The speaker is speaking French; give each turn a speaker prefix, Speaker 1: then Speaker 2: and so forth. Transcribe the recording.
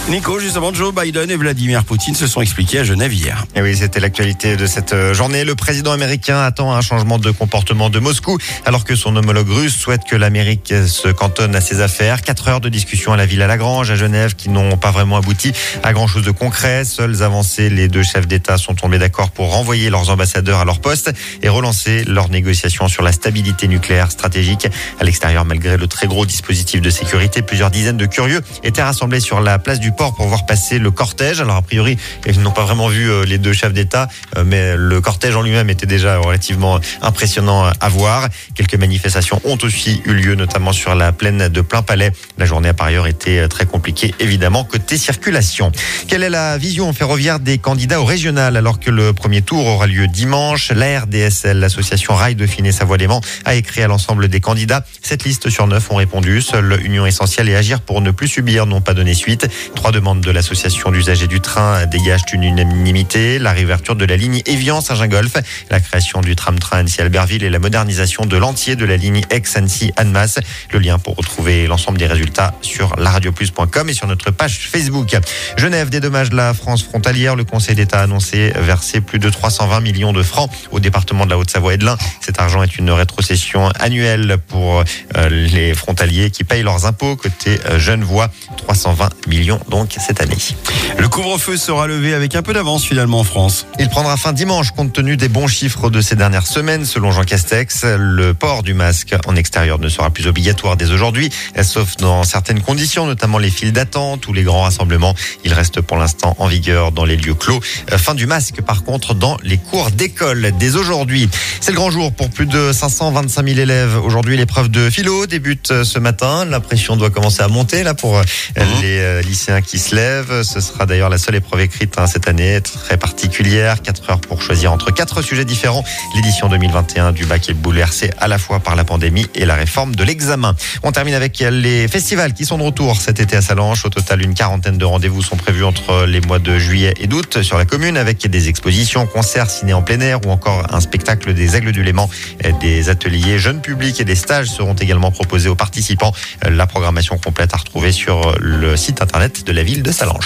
Speaker 1: Nico, justement, Joe Biden et Vladimir Poutine se sont expliqués à Genève hier.
Speaker 2: Et oui, c'était l'actualité de cette journée. Le président américain attend un changement de comportement de Moscou, alors que son homologue russe souhaite que l'Amérique se cantonne à ses affaires. 4 heures de discussion à la Villa Lagrange, à Genève, qui n'ont pas vraiment abouti à grand chose de concret. Seules avancées, les deux chefs d'État sont tombés d'accord pour renvoyer leurs ambassadeurs à leur poste et relancer leurs négociations sur la stabilité nucléaire stratégique. À l'extérieur, malgré le très gros dispositif de sécurité, plusieurs dizaines de curieux étaient rassemblés sur la place du port pour voir passer le cortège. Alors a priori, ils n'ont pas vraiment vu les deux chefs d'État, mais le cortège en lui-même était déjà relativement impressionnant à voir. Quelques manifestations ont aussi eu lieu, notamment sur la plaine de Plainpalais. La journée a par ailleurs été très compliquée, évidemment, côté circulation. Quelle est la vision ferroviaire des candidats au régional alors que le premier tour aura lieu dimanche? La RDSL, l'association Rail Dauphiné Savoie-Léman, a écrit à l'ensemble des candidats. 7 listes sur 9 ont répondu. Seule Union Essentielle et Agir pour ne plus subir n'ont pas donné suite. 3 demandes de l'association d'usagers du train dégagent une unanimité. La réouverture de la ligne Évian-Saint-Gingolph, la création du tram-train Annecy-Albertville et la modernisation de l'entier de la ligne Aix-Annecy-Annemasse. Le lien pour retrouver l'ensemble des résultats sur laradioplus.com et sur notre page Facebook. Genève dédommage la France frontalière. Le Conseil d'État a annoncé verser plus de 320 millions de francs au département de la Haute-Savoie et de l'Ain. Cet argent est une rétrocession annuelle pour les frontaliers qui payent leurs impôts. Côté Genevois, 320 millions donc cette année.
Speaker 1: Le couvre-feu sera levé avec un peu d'avance finalement en France.
Speaker 2: Il prendra fin dimanche compte tenu des bons chiffres de ces dernières semaines. Selon Jean Castex, le port du masque en extérieur ne sera plus obligatoire dès aujourd'hui, sauf dans certaines conditions, notamment les files d'attente ou les grands rassemblements. Il reste pour l'instant en vigueur dans les lieux clos. Fin du masque par contre dans les cours d'école dès aujourd'hui. C'est le grand jour pour plus de 525 000 élèves. Aujourd'hui, l'épreuve de philo débute ce matin. La pression doit commencer à monter là pour les lycéens qui se lèvent. Ce sera d'ailleurs la seule épreuve écrite cette année, très particulière. 4 heures pour choisir entre 4 sujets différents. L'édition 2021 du bac est bouleversée à la fois par la pandémie et la réforme de l'examen. On termine avec les festivals qui sont de retour cet été à Sallanches. Au total, une quarantaine de rendez-vous sont prévus entre les mois de juillet et d'août sur la commune, avec des expositions, concerts, ciné en plein air ou encore un spectacle des Aigles du Léman. Des ateliers jeunes publics et des stages seront également proposés aux participants. La programmation complète à retrouver sur le site internet de la ville de Sallanches.